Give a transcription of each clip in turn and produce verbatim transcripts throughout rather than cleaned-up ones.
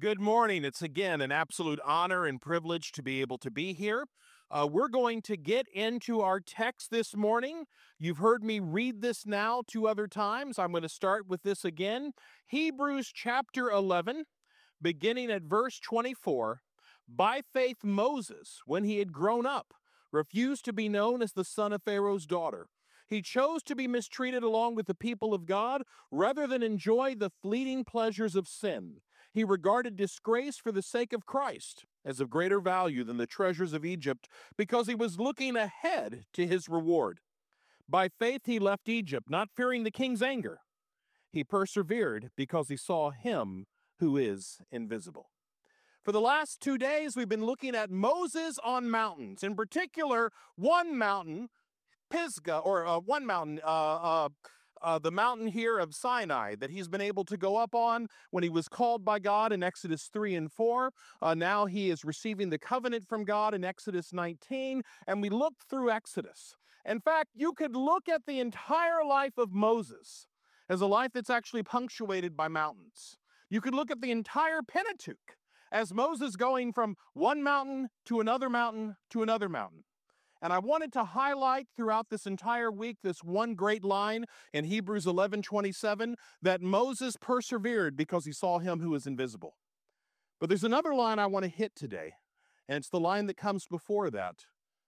Good morning. It's again an absolute honor and privilege to be able to be here. Uh, we're going to get into our text this morning. You've heard me read this now two other times. I'm going to start with this again. Hebrews chapter eleven, beginning at verse twenty-four. By faith, Moses, when he had grown up, refused to be known as the son of Pharaoh's daughter. He chose to be mistreated along with the people of God rather than enjoy the fleeting pleasures of sin. He regarded disgrace for the sake of Christ as of greater value than the treasures of Egypt because he was looking ahead to his reward. By faith he left Egypt, not fearing the king's anger. He persevered because he saw him who is invisible. For the last two days, we've been looking at Moses on mountains, in particular, one mountain, Pisgah, or uh, one mountain, uh, uh, uh, the mountain here of Sinai that he's been able to go up on when he was called by God in Exodus three and four. Uh, now he is receiving the covenant from God in Exodus nineteen, and we looked through Exodus. In fact, you could look at the entire life of Moses as a life that's actually punctuated by mountains. You could look at the entire Pentateuch as Moses going from one mountain to another mountain to another mountain. And I wanted to highlight throughout this entire week this one great line in Hebrews eleven twenty-seven, that Moses persevered because he saw him who was invisible. But there's another line I want to hit today, and it's the line that comes before that.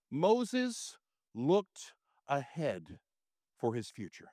Moses looked ahead for his future.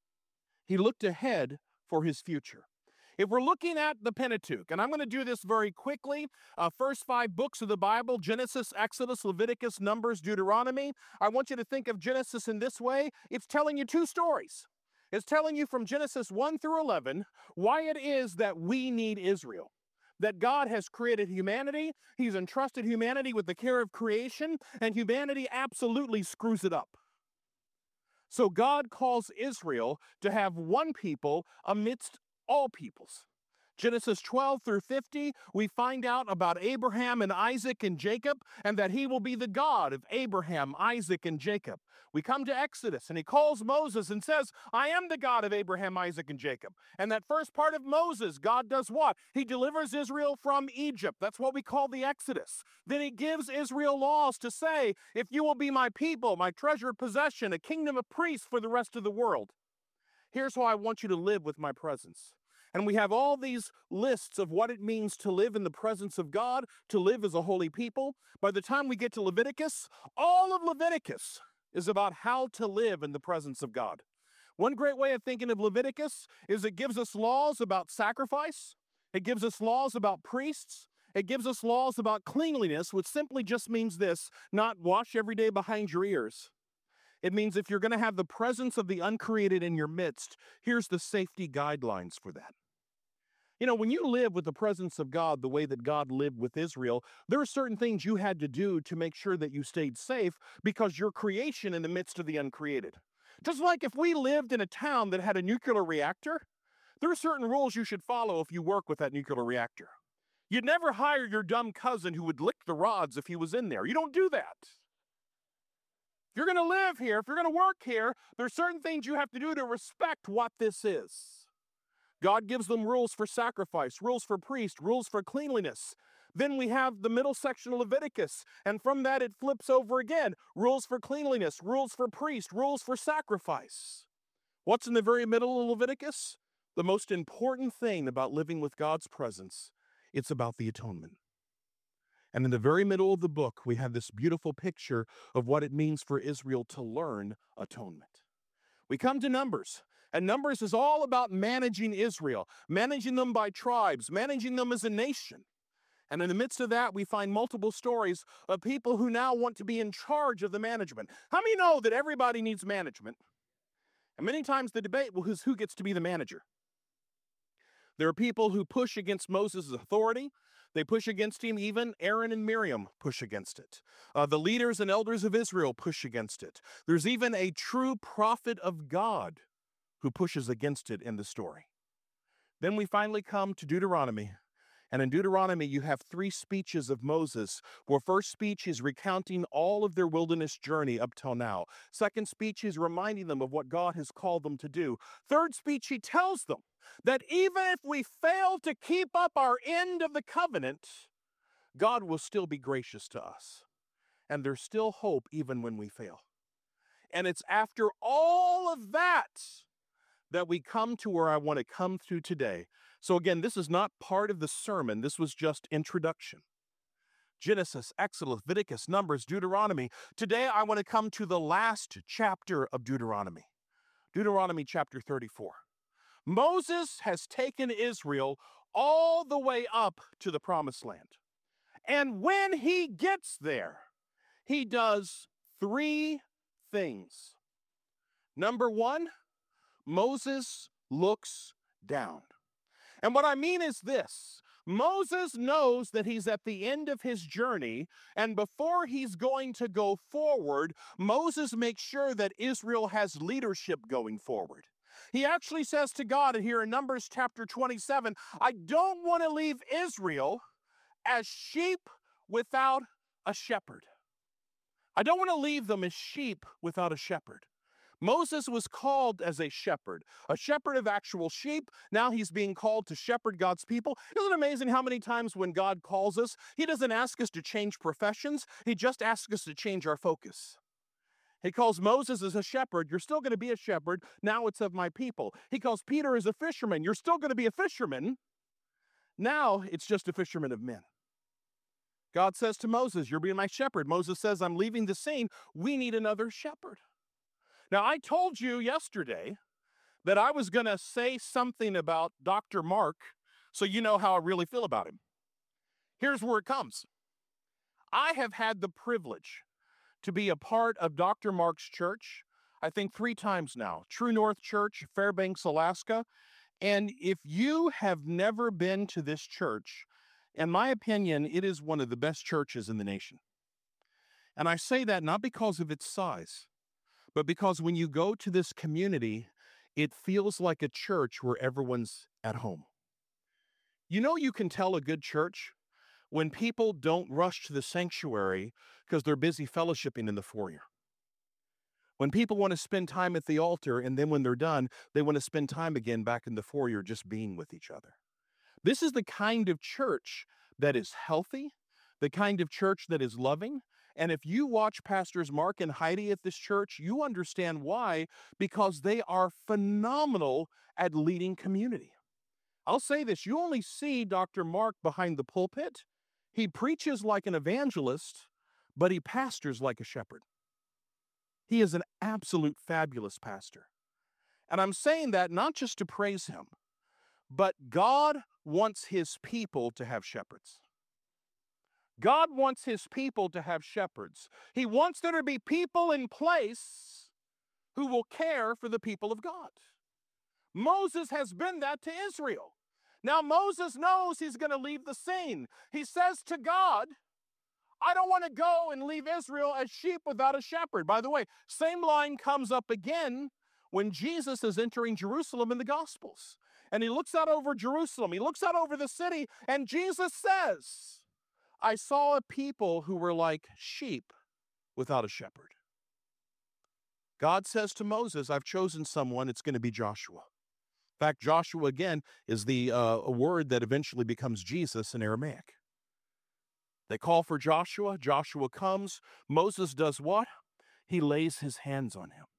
He looked ahead for his future. If we're looking at the Pentateuch, and I'm going to do this very quickly, uh, first five books of the Bible, Genesis, Exodus, Leviticus, Numbers, Deuteronomy, I want you to think of Genesis in this way. It's telling you two stories. It's telling you from Genesis one through eleven why it is that we need Israel. That God has created humanity, he's entrusted humanity with the care of creation, and humanity absolutely screws it up. So God calls Israel to have one people amidst all peoples. Genesis twelve through fifty, we find out about Abraham and Isaac and Jacob, and that he will be the God of Abraham, Isaac, and Jacob. We come to Exodus, and he calls Moses and says, I am the God of Abraham, Isaac, and Jacob. And that first part of Moses, God does what? He delivers Israel from Egypt. That's what we call the Exodus. Then he gives Israel laws to say, if you will be my people, my treasured possession, a kingdom of priests for the rest of the world. Here's how I want you to live with my presence. And we have all these lists of what it means to live in the presence of God, to live as a holy people. By the time we get to Leviticus, all of Leviticus is about how to live in the presence of God. One great way of thinking of Leviticus is it gives us laws about sacrifice. It gives us laws about priests. It gives us laws about cleanliness, which simply just means this, not wash every day behind your ears. It means if you're going to have the presence of the uncreated in your midst, here's the safety guidelines for that. You know, when you live with the presence of God the way that God lived with Israel, there are certain things you had to do to make sure that you stayed safe because you're creation in the midst of the uncreated. Just like if we lived in a town that had a nuclear reactor, there are certain rules you should follow if you work with that nuclear reactor. You'd never hire your dumb cousin who would lick the rods if he was in there. You don't do that. If you're going to live here, if you're going to work here, there are certain things you have to do to respect what this is. God gives them rules for sacrifice, rules for priest, rules for cleanliness. Then we have the middle section of Leviticus, and from that it flips over again. Rules for cleanliness, rules for priest, rules for sacrifice. What's in the very middle of Leviticus? The most important thing about living with God's presence, it's about the atonement. And in the very middle of the book, we have this beautiful picture of what it means for Israel to learn atonement. We come to Numbers, and Numbers is all about managing Israel, managing them by tribes, managing them as a nation. And in the midst of that, we find multiple stories of people who now want to be in charge of the management. How many know that everybody needs management? And many times the debate is who gets to be the manager. There are people who push against Moses' authority. They push against him. Even Aaron and Miriam push against it. Uh, the leaders and elders of Israel push against it. There's even a true prophet of God who pushes against it in the story. Then we finally come to Deuteronomy. And in Deuteronomy, you have three speeches of Moses, where first speech is recounting all of their wilderness journey up till now. Second speech is reminding them of what God has called them to do. Third speech, he tells them that even if we fail to keep up our end of the covenant, God will still be gracious to us. And there's still hope even when we fail. And it's after all of that that we come to where I want to come through today. So again, this is not part of the sermon. This was just introduction. Genesis, Exodus, Leviticus, Numbers, Deuteronomy. Today I want to come to the last chapter of Deuteronomy. Deuteronomy chapter thirty-four. Moses has taken Israel all the way up to the promised land. And when he gets there, he does three things. Number one, Moses looks down. And what I mean is this. Moses knows that he's at the end of his journey, and before he's going to go forward, Moses makes sure that Israel has leadership going forward. He actually says to God here in Numbers chapter twenty-seven, I don't want to leave Israel as sheep without a shepherd. I don't want to leave them as sheep without a shepherd. Moses was called as a shepherd, a shepherd of actual sheep. Now he's being called to shepherd God's people. Isn't it amazing how many times when God calls us, he doesn't ask us to change professions. He just asks us to change our focus. He calls Moses as a shepherd. You're still going to be a shepherd. Now it's of my people. He calls Peter as a fisherman. You're still going to be a fisherman. Now it's just a fisherman of men. God says to Moses, you're being my shepherd. Moses says, I'm leaving the scene. We need another shepherd. Now, I told you yesterday that I was going to say something about Doctor Mark, so you know how I really feel about him. Here's where it comes. I have had the privilege to be a part of Doctor Mark's church, I think three times now, True North Church, Fairbanks, Alaska. And if you have never been to this church, in my opinion, it is one of the best churches in the nation. And I say that not because of its size, but because when you go to this community, it feels like a church where everyone's at home. You know, you can tell a good church when people don't rush to the sanctuary because they're busy fellowshipping in the foyer. When people want to spend time at the altar, and then when they're done, they want to spend time again back in the foyer just being with each other. This is the kind of church that is healthy, the kind of church that is loving. And if you watch Pastors Mark and Heidi at this church, you understand why, because they are phenomenal at leading community. I'll say this, you only see Doctor Mark behind the pulpit. He preaches like an evangelist, but he pastors like a shepherd. He is an absolute fabulous pastor. And I'm saying that not just to praise him, but God wants his people to have shepherds. God wants his people to have shepherds. He wants there to be people in place who will care for the people of God. Moses has been that to Israel. Now Moses knows he's going to leave the scene. He says to God, I don't want to go and leave Israel as sheep without a shepherd. By the way, same line comes up again when Jesus is entering Jerusalem in the Gospels. And he looks out over Jerusalem. He looks out over the city, and Jesus says, I saw a people who were like sheep without a shepherd. God says to Moses, I've chosen someone, it's going to be Joshua. In fact, Joshua, again, is the uh, a word that eventually becomes Jesus in Aramaic. They call for Joshua. Joshua comes. Moses does what? He lays his hands on him.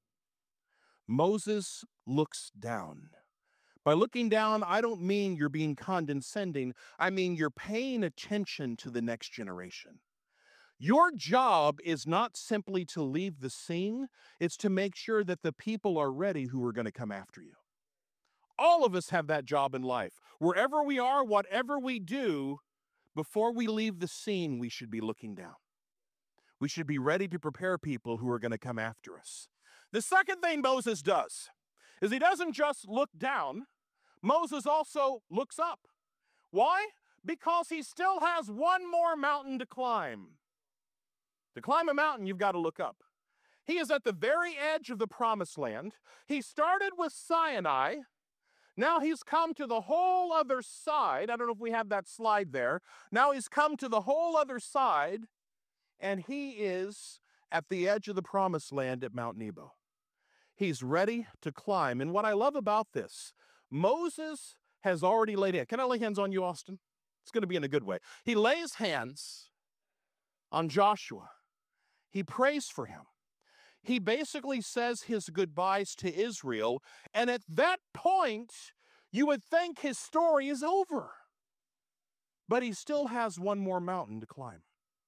Moses looks down. By looking down, I don't mean you're being condescending. I mean you're paying attention to the next generation. Your job is not simply to leave the scene. It's to make sure that the people are ready who are going to come after you. All of us have that job in life. Wherever we are, whatever we do, before we leave the scene, we should be looking down. We should be ready to prepare people who are going to come after us. The second thing Moses does is he doesn't just look down. Moses also looks up. Why? Because he still has one more mountain to climb. To climb a mountain, you've got to look up. He is at the very edge of the promised land. He started with Sinai. Now he's come to the whole other side. I don't know if we have that slide there. Now he's come to the whole other side, and he is at the edge of the promised land at Mount Nebo. He's ready to climb. And what I love about this, Moses has already laid hands. Can I lay hands on you, Austin? It's going to be in a good way. He lays hands on Joshua. He prays for him. He basically says his goodbyes to Israel, and at that point, you would think his story is over. But he still has one more mountain to climb.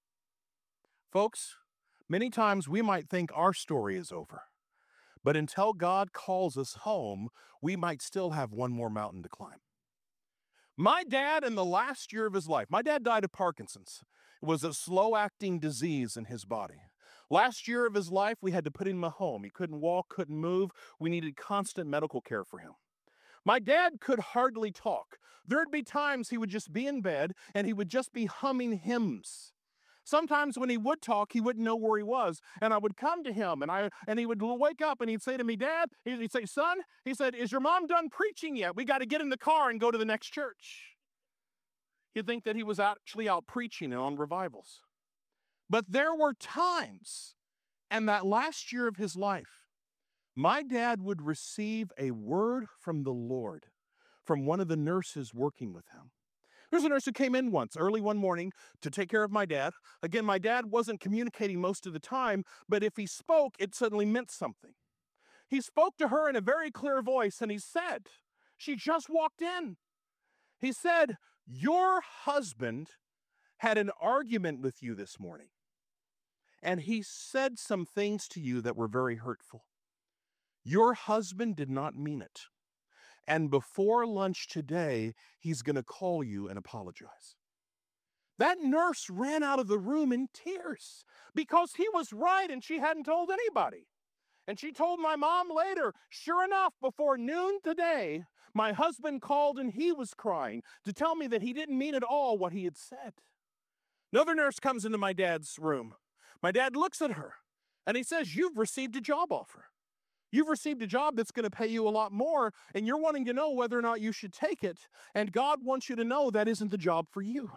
Folks, many times we might think our story is over, but until God calls us home, we might still have one more mountain to climb. My dad, in the last year of his life, my dad died of Parkinson's. It was a slow-acting disease in his body. Last year of his life, we had to put him in a home. He couldn't walk, couldn't move. We needed constant medical care for him. My dad could hardly talk. There'd be times he would just be in bed and he would just be humming hymns. Sometimes when he would talk, he wouldn't know where he was. And I would come to him and I and he would wake up and he'd say to me, Dad, he'd say, son, he said, is your mom done preaching yet? We got to get in the car and go to the next church. You'd think that he was actually out preaching and on revivals. But there were times, and that last year of his life, my dad would receive a word from the Lord from one of the nurses working with him. There's a nurse who came in once, early one morning, to take care of my dad. Again, my dad wasn't communicating most of the time, but if he spoke, it suddenly meant something. He spoke to her in a very clear voice, and he said, she just walked in. He said, your husband had an argument with you this morning, and he said some things to you that were very hurtful. Your husband did not mean it. And before lunch today, he's going to call you and apologize. That nurse ran out of the room in tears because he was right and she hadn't told anybody. And she told my mom later, sure enough, before noon today, my husband called and he was crying to tell me that he didn't mean at all what he had said. Another nurse comes into my dad's room. My dad looks at her and he says, you've received a job offer. You've received a job that's going to pay you a lot more, and you're wanting to know whether or not you should take it, and God wants you to know that isn't the job for you.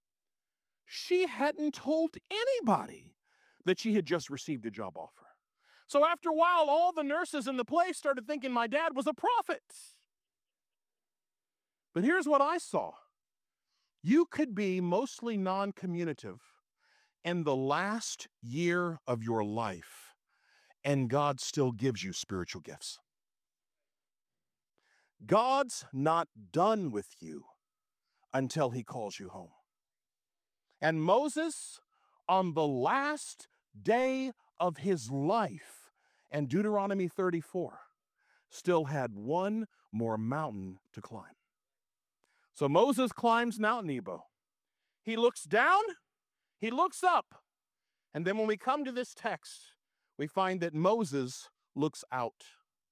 She hadn't told anybody that she had just received a job offer. So after a while, all the nurses in the place started thinking my dad was a prophet. But here's what I saw. You could be mostly non-communicative in the last year of your life, and God still gives you spiritual gifts. God's not done with you until he calls you home. And Moses, on the last day of his life, and Deuteronomy thirty-four, still had one more mountain to climb. So Moses climbs Mount Nebo. He looks down, he looks up, and then when we come to this text, we find that Moses looks out.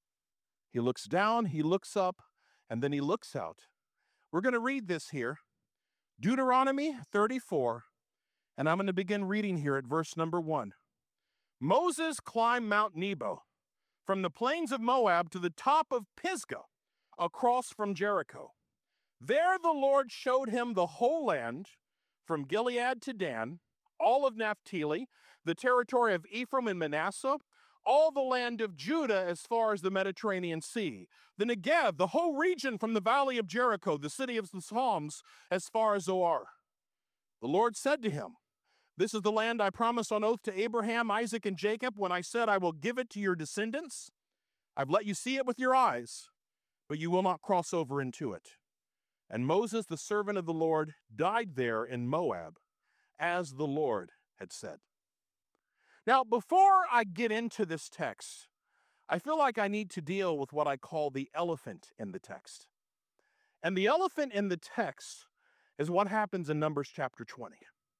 He looks down, he looks up, and then he looks out. We're going to read this here, Deuteronomy thirty-four, and I'm going to begin reading here at verse number one. Moses climbed Mount Nebo from the plains of Moab to the top of Pisgah, across from Jericho. There the Lord showed him the whole land, from Gilead to Dan, all of Naphtali, the territory of Ephraim and Manasseh, all the land of Judah as far as the Mediterranean Sea, the Negev, the whole region from the valley of Jericho, the city of the Psalms, as far as Zoar. The Lord said to him, this is the land I promised on oath to Abraham, Isaac, and Jacob when I said I will give it to your descendants. I've let you see it with your eyes, but you will not cross over into it. And Moses, the servant of the Lord, died there in Moab, as the Lord had said. Now, before I get into this text, I feel like I need to deal with what I call the elephant in the text. And the elephant in the text is what happens in Numbers chapter twenty.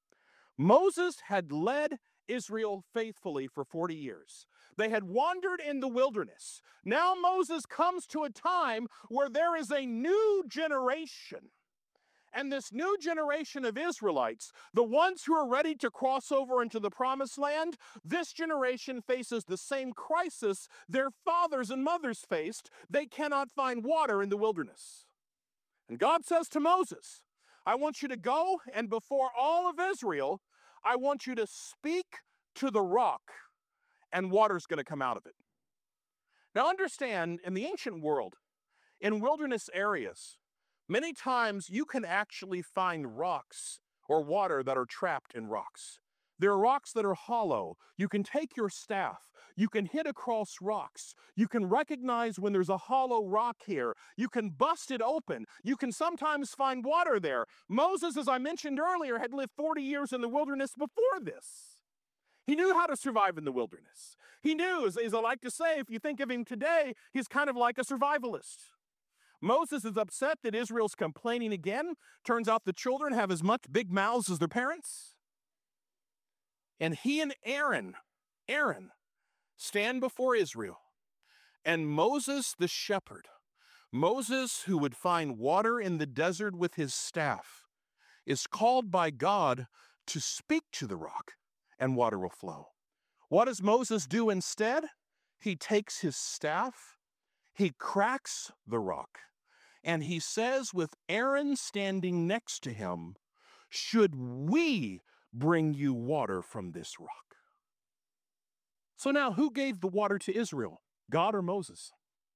Moses had led Israel faithfully for forty years. They had wandered in the wilderness. Now Moses comes to a time where there is a new generation. And this new generation of Israelites, the ones who are ready to cross over into the promised land, this generation faces the same crisis their fathers and mothers faced. They cannot find water in the wilderness. And God says to Moses, I want you to go, and before all of Israel, I want you to speak to the rock, and water's going to come out of it. Now understand, in the ancient world, In wilderness areas, many times you can actually find rocks or water that are trapped in rocks. There are rocks that are hollow. You can take your staff. You can hit across rocks. You can recognize when there's a hollow rock here. You can bust it open. You can sometimes find water there. Moses, as I mentioned earlier, had lived forty years in the wilderness before this. He knew how to survive in the wilderness. He knew, as, as I like to say, if you think of him today, he's kind of like a survivalist. Moses is upset that Israel's complaining again. Turns out the children have as much big mouths as their parents. And he and Aaron, Aaron, stand before Israel. And Moses the shepherd, Moses who would find water in the desert with his staff, is called by God to speak to the rock, and water will flow. What does Moses do instead? He takes his staff, he cracks the rock, and he says, with Aaron standing next to him, should we bring you water from this rock? So now, who gave the water to Israel, God or Moses?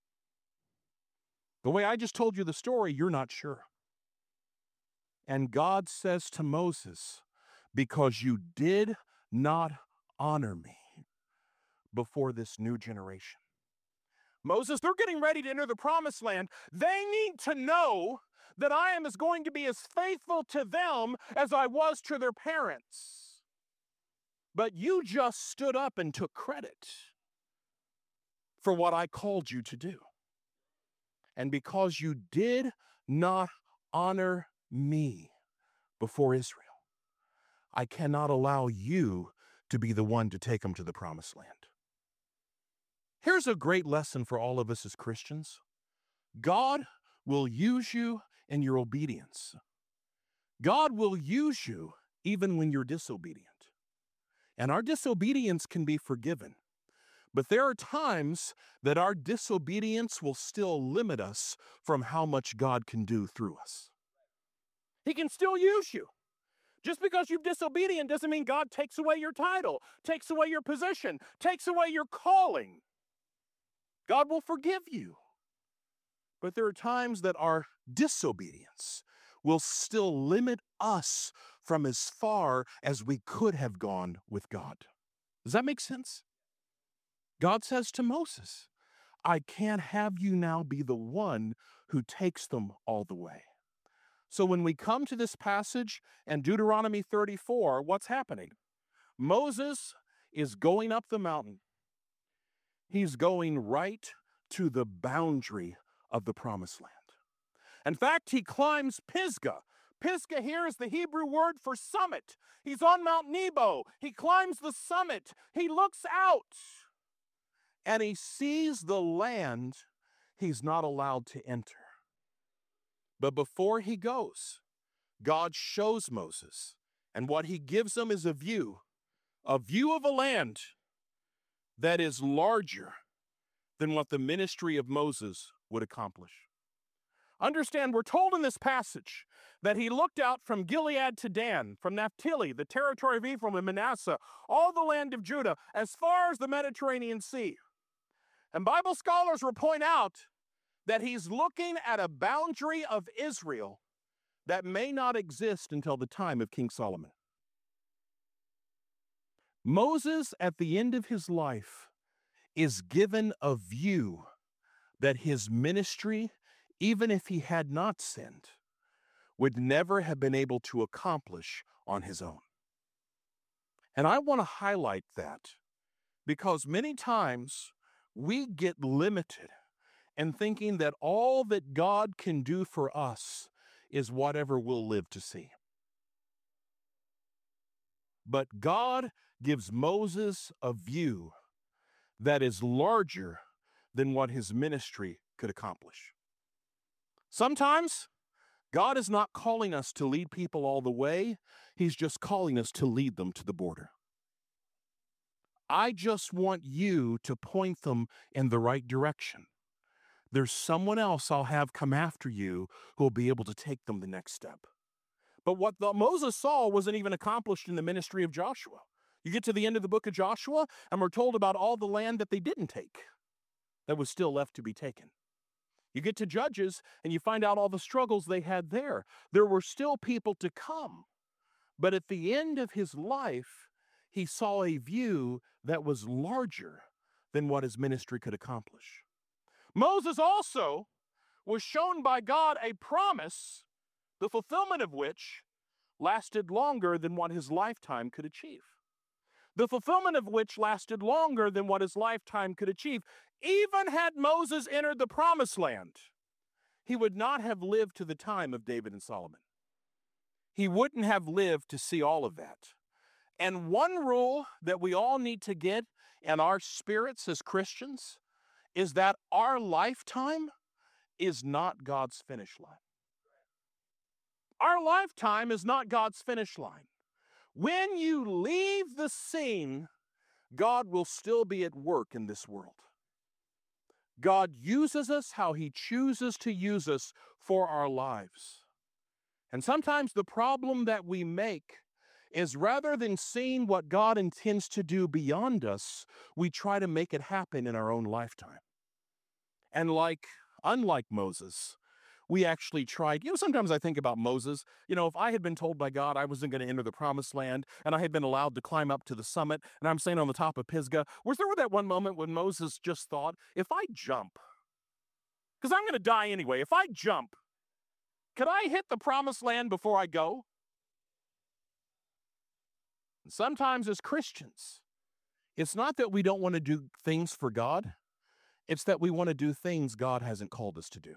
The way I just told you the story, you're not sure. And God says to Moses, because you did not honor me before this new generation. Moses, they're getting ready to enter the promised land. They need to know that I am as going to be as faithful to them as I was to their parents. But you just stood up and took credit for what I called you to do. And because you did not honor me before Israel, I cannot allow you to be the one to take them to the promised land. Here's a great lesson for all of us as Christians. God will use you in your obedience. God will use you even when you're disobedient. And our disobedience can be forgiven. But there are times that our disobedience will still limit us from how much God can do through us. He can still use you. Just because you're disobedient doesn't mean God takes away your title, takes away your position, takes away your calling. God will forgive you. But there are times that our disobedience will still limit us from as far as we could have gone with God. Does that make sense? God says to Moses, I can't have you now be the one who takes them all the way. So when we come to this passage and Deuteronomy thirty-four, what's happening? Moses is going up the mountain. He's going right to the boundary of the promised land. In fact, he climbs Pisgah. Pisgah here is the Hebrew word for summit. He's on Mount Nebo. He climbs the summit. He looks out and he sees the land he's not allowed to enter. But before he goes, God shows Moses, and what he gives him is a view, a view of a land that is larger than what the ministry of Moses would accomplish. Understand, we're told in this passage that he looked out from Gilead to Dan, from Naphtali, the territory of Ephraim and Manasseh, all the land of Judah, as far as the Mediterranean Sea. And Bible scholars will point out that he's looking at a boundary of Israel that may not exist until the time of King Solomon. Moses, at the end of his life, is given a view that his ministry, even if he had not sinned, would never have been able to accomplish on his own. And I want to highlight that because many times we get limited and thinking that all that God can do for us is whatever we'll live to see. But God gives Moses a view that is larger than what his ministry could accomplish. Sometimes God is not calling us to lead people all the way. He's just calling us to lead them to the border. I just want you to point them in the right direction. There's someone else I'll have come after you who will be able to take them the next step. But what the, Moses saw wasn't even accomplished in the ministry of Joshua. You get to the end of the book of Joshua, and we're told about all the land that they didn't take, that was still left to be taken. You get to Judges and you find out all the struggles they had there. There were still people to come. But at the end of his life, he saw a view that was larger than what his ministry could accomplish. Moses also was shown by God a promise, the fulfillment of which lasted longer than what his lifetime could achieve. The fulfillment of which lasted longer than what his lifetime could achieve. Even had Moses entered the promised land, he would not have lived to the time of David and Solomon. He wouldn't have lived to see all of that. And one rule that we all need to get in our spirits as Christians is that our lifetime is not God's finish line. Our lifetime is not God's finish line. When you leave the scene, God will still be at work in this world. God uses us how he chooses to use us for our lives. And sometimes the problem that we make is rather than seeing what God intends to do beyond us, we try to make it happen in our own lifetime. And like, unlike Moses, we actually tried, you know, sometimes I think about Moses, you know, if I had been told by God I wasn't going to enter the promised land and I had been allowed to climb up to the summit and I'm standing on the top of Pisgah, was there that one moment when Moses just thought, if I jump, because I'm going to die anyway, if I jump, could I hit the promised land before I go? And sometimes as Christians, it's not that we don't want to do things for God, it's that we want to do things God hasn't called us to do.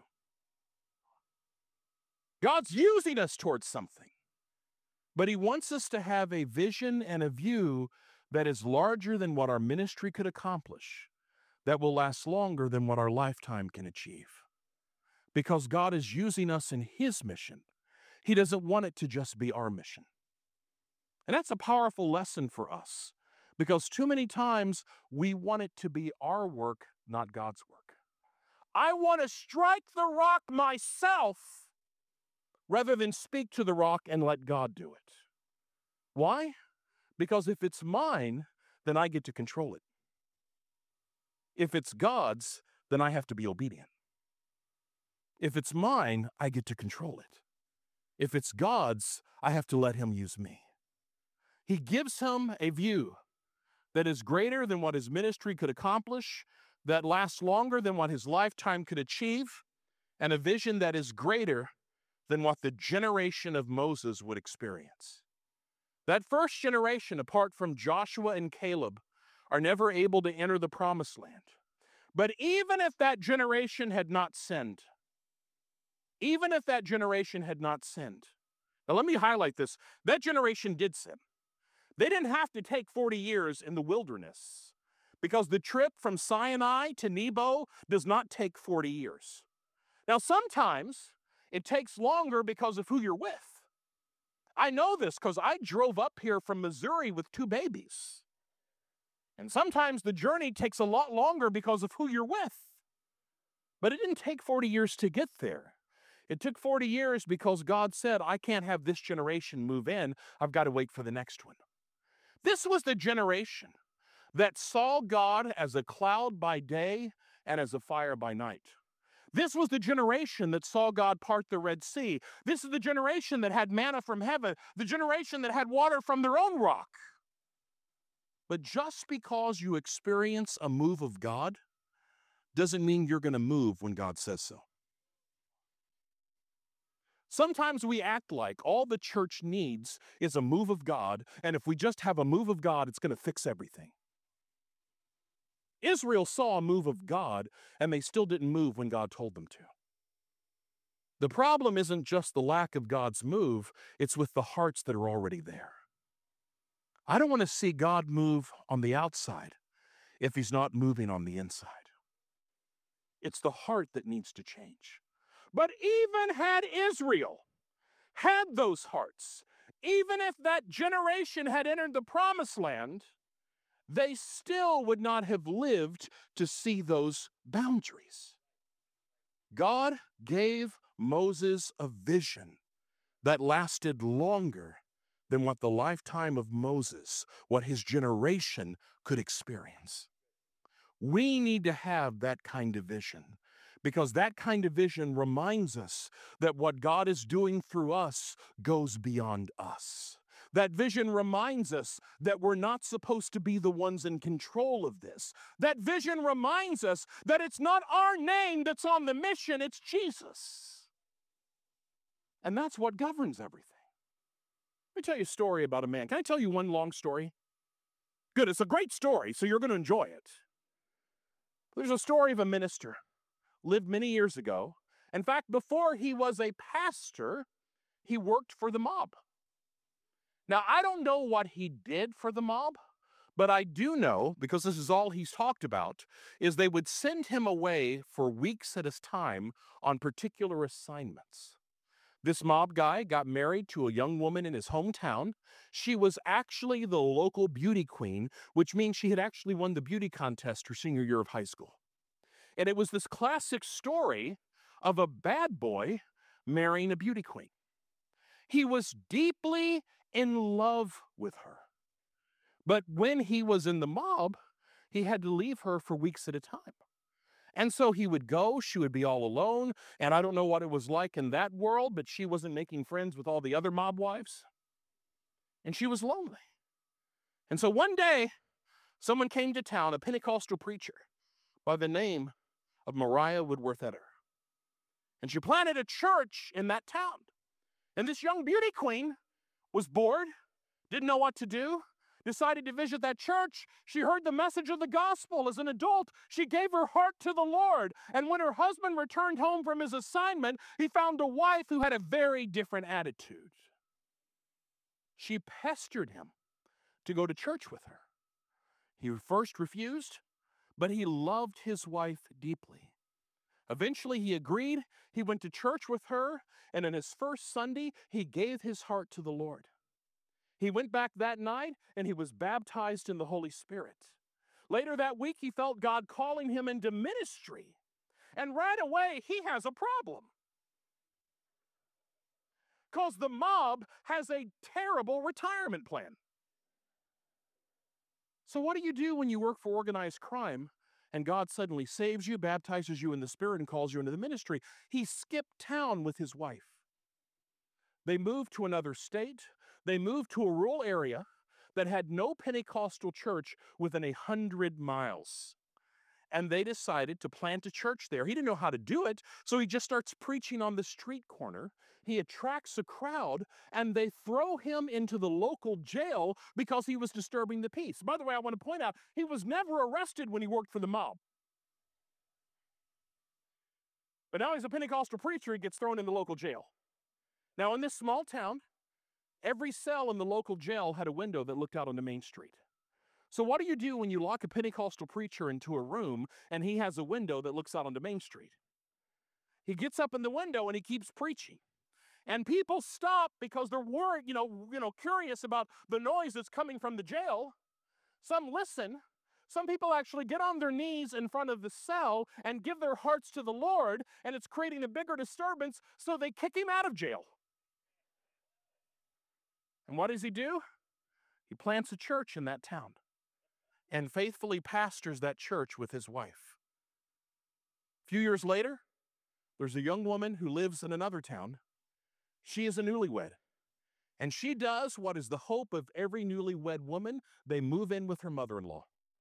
God's using us towards something, but he wants us to have a vision and a view that is larger than what our ministry could accomplish, that will last longer than what our lifetime can achieve. Because God is using us in his mission. He doesn't want it to just be our mission. And that's a powerful lesson for us, because too many times we want it to be our work, not God's work. I want to strike the rock myself rather than speak to the rock and let God do it. Why? Because if it's mine, then I get to control it. If it's God's, then I have to be obedient. If it's mine, I get to control it. If it's God's, I have to let him use me. He gives him a view that is greater than what his ministry could accomplish, that lasts longer than what his lifetime could achieve, and a vision that is greater than what the generation of Moses would experience. That first generation, apart from Joshua and Caleb, are never able to enter the promised land. But even if that generation had not sinned, even if that generation had not sinned, now let me highlight this, that generation did sin. They didn't have to take forty years in the wilderness, because the trip from Sinai to Nebo does not take forty years. Now sometimes it takes longer because of who you're with. I know this because I drove up here from Missouri with two babies. And sometimes the journey takes a lot longer because of who you're with. But it didn't take forty years to get there. It took forty years because God said, I can't have this generation move in. I've got to wait for the next one. This was the generation that saw God as a cloud by day and as a fire by night. This was the generation that saw God part the Red Sea. This is the generation that had manna from heaven, the generation that had water from their own rock. But just because you experience a move of God doesn't mean you're going to move when God says so. Sometimes we act like all the church needs is a move of God, and if we just have a move of God, it's going to fix everything. Israel saw a move of God, and they still didn't move when God told them to. The problem isn't just the lack of God's move, it's with the hearts that are already there. I don't want to see God move on the outside if he's not moving on the inside. It's the heart that needs to change. But even had Israel had those hearts, even if that generation had entered the promised land, they still would not have lived to see those boundaries. God gave Moses a vision that lasted longer than what the lifetime of Moses, what his generation could experience. We need to have that kind of vision, Because that kind of vision reminds us that what God is doing through us goes beyond us. That vision reminds us that we're not supposed to be the ones in control of this. That vision reminds us that it's not our name that's on the mission, it's Jesus. And that's what governs everything. Let me tell you a story about a man. Can I tell you one long story? Good, it's a great story, so you're going to enjoy it. There's a story of a minister, lived many years ago. In fact, before he was a pastor, he worked for the mob. Now, I don't know what he did for the mob, but I do know, because this is all he's talked about, is they would send him away for weeks at a time on particular assignments. This mob guy got married to a young woman in his hometown. She was actually the local beauty queen, which means she had actually won the beauty contest her senior year of high school. And it was this classic story of a bad boy marrying a beauty queen. He was deeply in love with her. But when he was in the mob, he had to leave her for weeks at a time. And so he would go, she would be all alone, and I don't know what it was like in that world, but she wasn't making friends with all the other mob wives. And she was lonely. And so one day, someone came to town, a Pentecostal preacher by the name of Mariah Woodworth Etter. And she planted a church in that town. And this young beauty queen was bored, didn't know what to do, decided to visit that church. She heard the message of the gospel as an adult. She gave her heart to the Lord. And when her husband returned home from his assignment, he found a wife who had a very different attitude. She pestered him to go to church with her. He first refused, but he loved his wife deeply. Eventually, he agreed. He went to church with her, and on his first Sunday, he gave his heart to the Lord. He went back that night, and he was baptized in the Holy Spirit. Later that week, he felt God calling him into ministry. And right away, he has a problem. Because the mob has a terrible retirement plan. So what do you do when you work for organized crime and God suddenly saves you, baptizes you in the Spirit, and calls you into the ministry? He skipped town with his wife. They moved to another state. They moved to a rural area that had no Pentecostal church within a hundred miles. And they decided to plant a church there. He didn't know how to do it, so he just starts preaching on the street corner. He attracts a crowd, and they throw him into the local jail because he was disturbing the peace. By the way, I want to point out, he was never arrested when he worked for the mob. But now he's a Pentecostal preacher, he gets thrown in the local jail. Now, in this small town, every cell in the local jail had a window that looked out on the main street. So what do you do when you lock a Pentecostal preacher into a room and he has a window that looks out onto Main Street? He gets up in the window and he keeps preaching. And people stop because they're worried, you know, you know, curious about the noise that's coming from the jail. Some listen. Some people actually get on their knees in front of the cell and give their hearts to the Lord, and it's creating a bigger disturbance, so they kick him out of jail. And what does he do? He plants a church in that town and faithfully pastors that church with his wife. A few years later, there's a young woman who lives in another town. She is a newlywed, and she does what is the hope of every newlywed woman. They move in with her mother-in-law.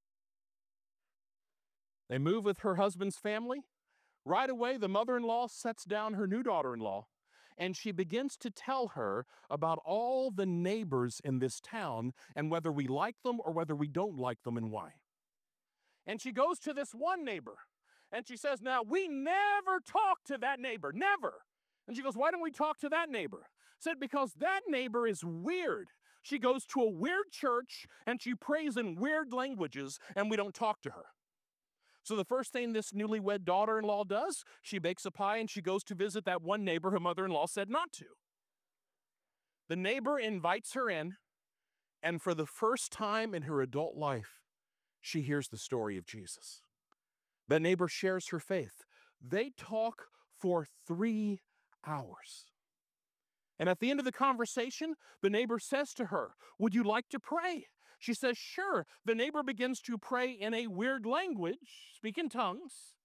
They move with her husband's family. Right away, the mother-in-law sets down her new daughter-in-law, and she begins to tell her about all the neighbors in this town and whether we like them or whether we don't like them and why. And she goes to this one neighbor, and she says, now, we never talk to that neighbor, never. And she goes, why don't we talk to that neighbor? Said, because that neighbor is weird. She goes to a weird church, and she prays in weird languages, and we don't talk to her. So the first thing this newlywed daughter-in-law does, she bakes a pie and she goes to visit that one neighbor her mother-in-law said not to. The neighbor invites her in, and for the first time in her adult life, she hears the story of Jesus. The neighbor shares her faith. They talk for three hours. And at the end of the conversation, the neighbor says to her, would you like to pray? She says, sure. The neighbor begins to pray in a weird language, speak in tongues.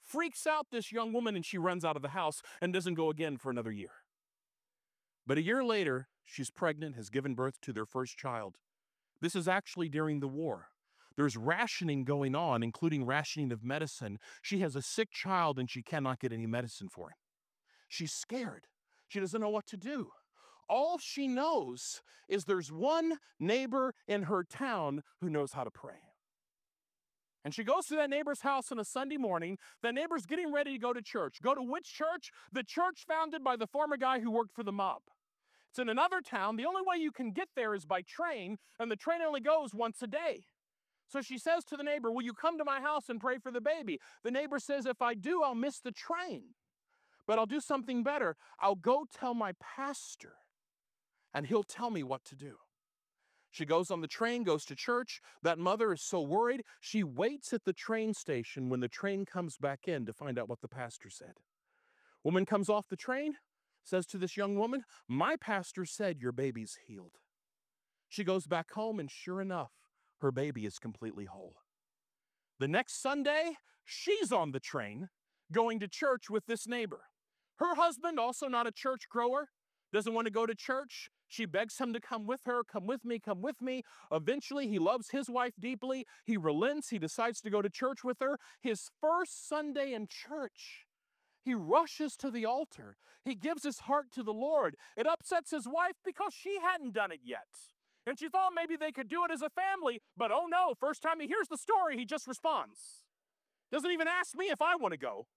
freaks out this young woman, and she runs out of the house and doesn't go again for another year. But a year later, she's pregnant, has given birth to their first child. This is actually during the war. There's rationing going on, including rationing of medicine. She has a sick child and she cannot get any medicine for him. She's scared. She doesn't know what to do. All she knows is there's one neighbor in her town who knows how to pray. And she goes to that neighbor's house on a Sunday morning. The neighbor's getting ready to go to church. Go to which church? The church founded by the former guy who worked for the mob. It's in another town. The only way you can get there is by train, and the train only goes once a day. So she says to the neighbor, will you come to my house and pray for the baby? The neighbor says, if I do, I'll miss the train. But I'll do something better. I'll go tell my pastor, and he'll tell me what to do. She goes on the train, goes to church. That mother is so worried, she waits at the train station when the train comes back in to find out what the pastor said. Woman comes off the train, says to this young woman, my pastor said your baby's healed. She goes back home, and sure enough, her baby is completely whole. The next Sunday, she's on the train going to church with this neighbor. Her husband, also not a church grower, doesn't want to go to church. She begs him to come with her, come with me, come with me. Eventually, he loves his wife deeply. He relents. He decides to go to church with her. His first Sunday in church, he rushes to the altar. He gives his heart to the Lord. It upsets his wife because she hadn't done it yet. And she thought maybe they could do it as a family, but oh no, first time he hears the story, he just responds. Doesn't even ask me if I want to go.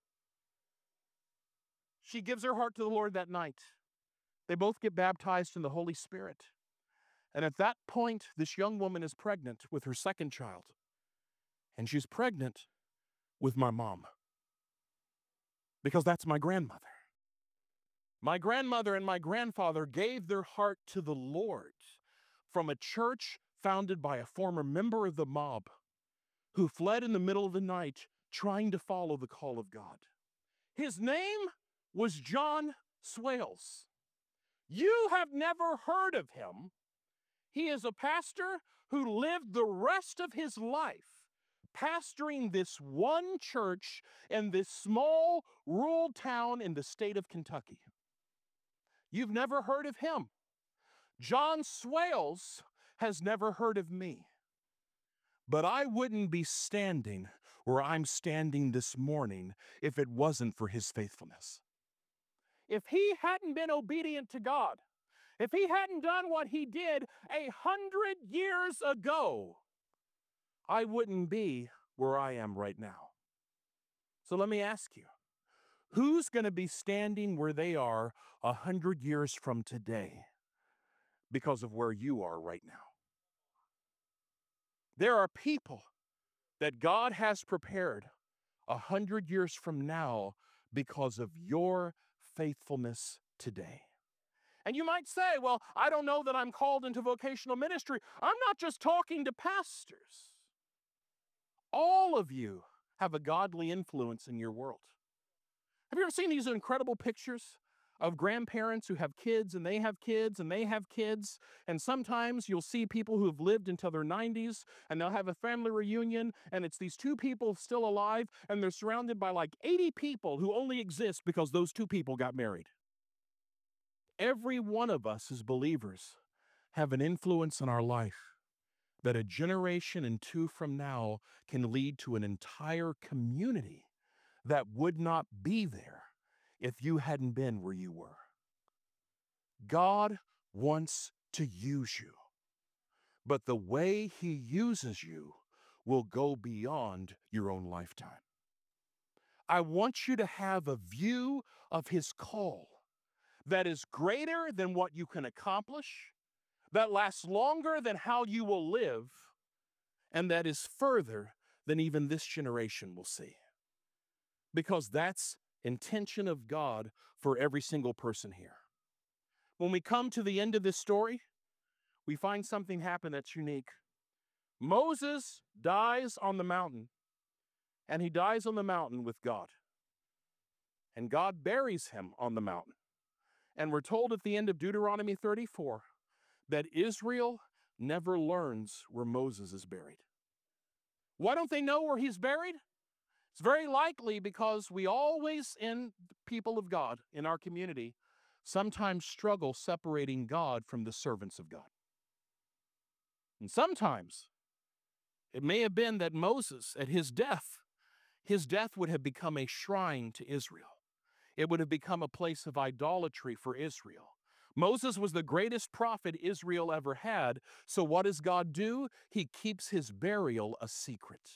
She gives her heart to the Lord that night. They both get baptized in the Holy Spirit. And at that point, this young woman is pregnant with her second child. And she's pregnant with my mom. Because that's my grandmother. My grandmother and my grandfather gave their heart to the Lord from a church founded by a former member of the mob who fled in the middle of the night trying to follow the call of God. His name was John Swales. You have never heard of him. He is a pastor who lived the rest of his life pastoring this one church in this small rural town in the state of Kentucky. You've never heard of him. John Swales has never heard of me. But I wouldn't be standing where I'm standing this morning if it wasn't for his faithfulness. If he hadn't been obedient to God, if he hadn't done what he did a hundred years ago, I wouldn't be where I am right now. So let me ask you, who's going to be standing where they are a hundred years from today because of where you are right now? There are people that God has prepared a hundred years from now because of your faithfulness today. And you might say, well, I don't know that I'm called into vocational ministry. I'm not just talking to pastors. All of you have a godly influence in your world. Have you ever seen these incredible pictures of grandparents who have kids and they have kids and they have kids? And sometimes you'll see people who have lived until their nineties and they'll have a family reunion and it's these two people still alive and they're surrounded by like eighty people who only exist because those two people got married. Every one of us as believers have an influence in our life that a generation and two from now can lead to an entire community that would not be there if you hadn't been where you were. God wants to use you, but the way he uses you will go beyond your own lifetime. I want you to have a view of his call that is greater than what you can accomplish, that lasts longer than how you will live, and that is further than even this generation will see. Because that's intention of God for every single person here. When we come to the end of this story, we find something happen that's unique. Moses dies on the mountain, and he dies on the mountain with God. And God buries him on the mountain. And we're told at the end of Deuteronomy thirty-four that Israel never learns where Moses is buried. Why don't they know where he's buried? It's very likely because we always, in the people of God, in our community, sometimes struggle separating God from the servants of God. And sometimes it may have been that Moses, at his death, his death would have become a shrine to Israel. It would have become a place of idolatry for Israel. Moses was the greatest prophet Israel ever had, so what does God do? He keeps his burial a secret.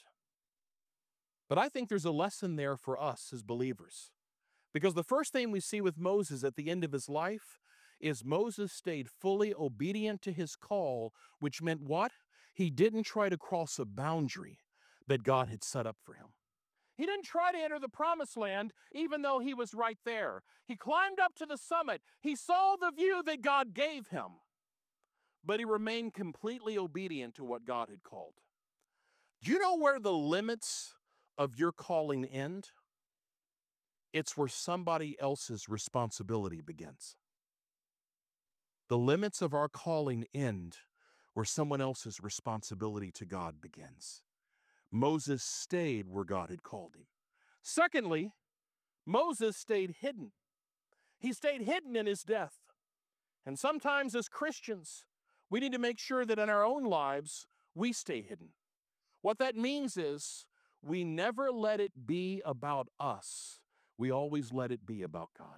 But I think there's a lesson there for us as believers. Because the first thing we see with Moses at the end of his life is Moses stayed fully obedient to his call, which meant what? He didn't try to cross a boundary that God had set up for him. He didn't try to enter the promised land, even though he was right there. He climbed up to the summit. He saw the view that God gave him, but he remained completely obedient to what God had called. Do you know where the limits of your calling end? It's where somebody else's responsibility begins. The limits of our calling end where someone else's responsibility to God begins. Moses stayed where God had called him. Secondly, Moses stayed hidden. He stayed hidden in his death. And sometimes as Christians, we need to make sure that in our own lives, we stay hidden. What that means is we never let it be about us. We always let it be about God.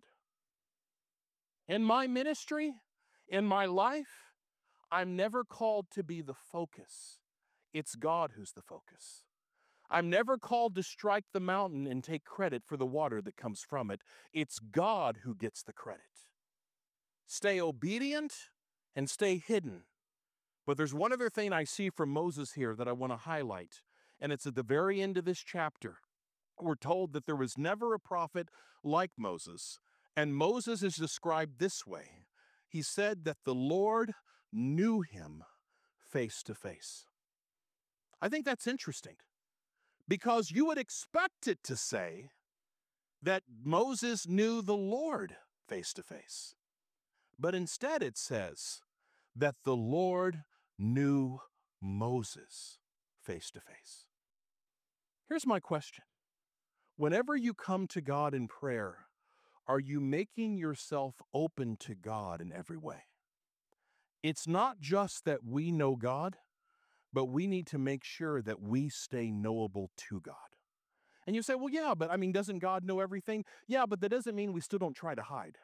In my ministry, in my life, I'm never called to be the focus. It's God who's the focus. I'm never called to strike the mountain and take credit for the water that comes from it. It's God who gets the credit. Stay obedient and stay hidden. But there's one other thing I see from Moses here that I want to highlight, and it's at the very end of this chapter. We're told that there was never a prophet like Moses, and Moses is described this way. He said that the Lord knew him face to face. I think that's interesting, because you would expect it to say that Moses knew the Lord face to face. But instead it says that the Lord knew Moses face to face. Here's my question. Whenever you come to God in prayer, are you making yourself open to God in every way? It's not just that we know God, but we need to make sure that we stay knowable to God. And you say, well, yeah, but I mean, doesn't God know everything? Yeah, but that doesn't mean we still don't try to hide.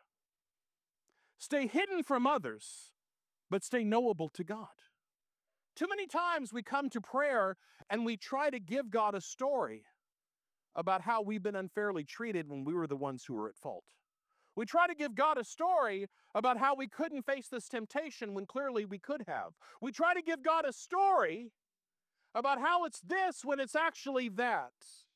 Stay hidden from others, but stay knowable to God. Too many times we come to prayer and we try to give God a story about how we've been unfairly treated when we were the ones who were at fault. We try to give God a story about how we couldn't face this temptation when clearly we could have. We try to give God a story about how it's this when it's actually that.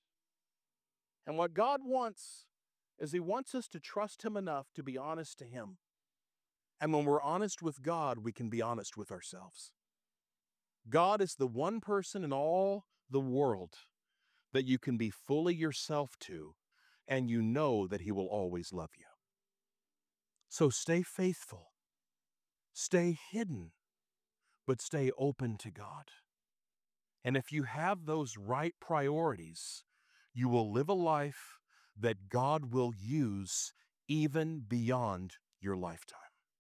And what God wants is He wants us to trust Him enough to be honest to Him. And when we're honest with God, we can be honest with ourselves. God is the one person in all the world that you can be fully yourself to, and you know that He will always love you. So stay faithful, stay hidden, but stay open to God. And if you have those right priorities, you will live a life that God will use even beyond your lifetime.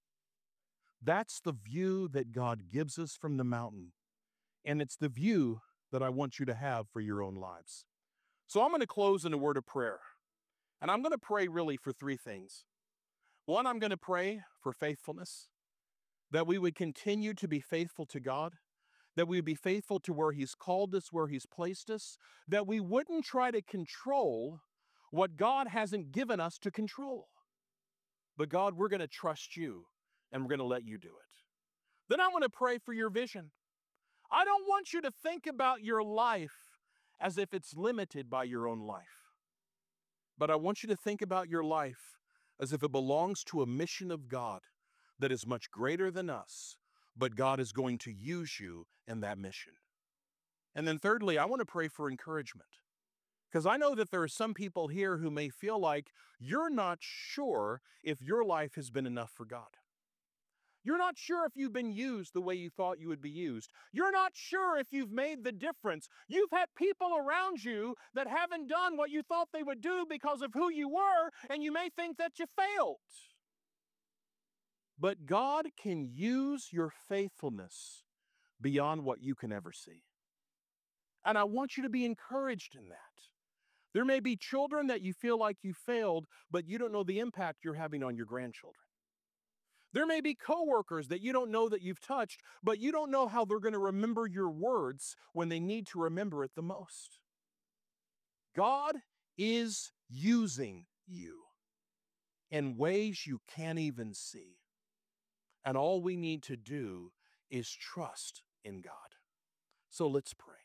That's the view that God gives us from the mountain, and it's the view that I want you to have for your own lives. So I'm going to close in a word of prayer, and I'm going to pray really for three things. One, I'm going to pray for faithfulness, that we would continue to be faithful to God, that we would be faithful to where He's called us, where He's placed us, that we wouldn't try to control what God hasn't given us to control. But God, we're going to trust You, and we're going to let You do it. Then I want to pray for your vision. I don't want you to think about your life as if it's limited by your own life. But I want you to think about your life as if it belongs to a mission of God that is much greater than us, but God is going to use you in that mission. And then thirdly, I want to pray for encouragement, because I know that there are some people here who may feel like you're not sure if your life has been enough for God. You're not sure if you've been used the way you thought you would be used. You're not sure if you've made the difference. You've had people around you that haven't done what you thought they would do because of who you were, and you may think that you failed. But God can use your faithfulness beyond what you can ever see. And I want you to be encouraged in that. There may be children that you feel like you failed, but you don't know the impact you're having on your grandchildren. There may be coworkers that you don't know that you've touched, but you don't know how they're going to remember your words when they need to remember it the most. God is using you in ways you can't even see. And all we need to do is trust in God. So let's pray.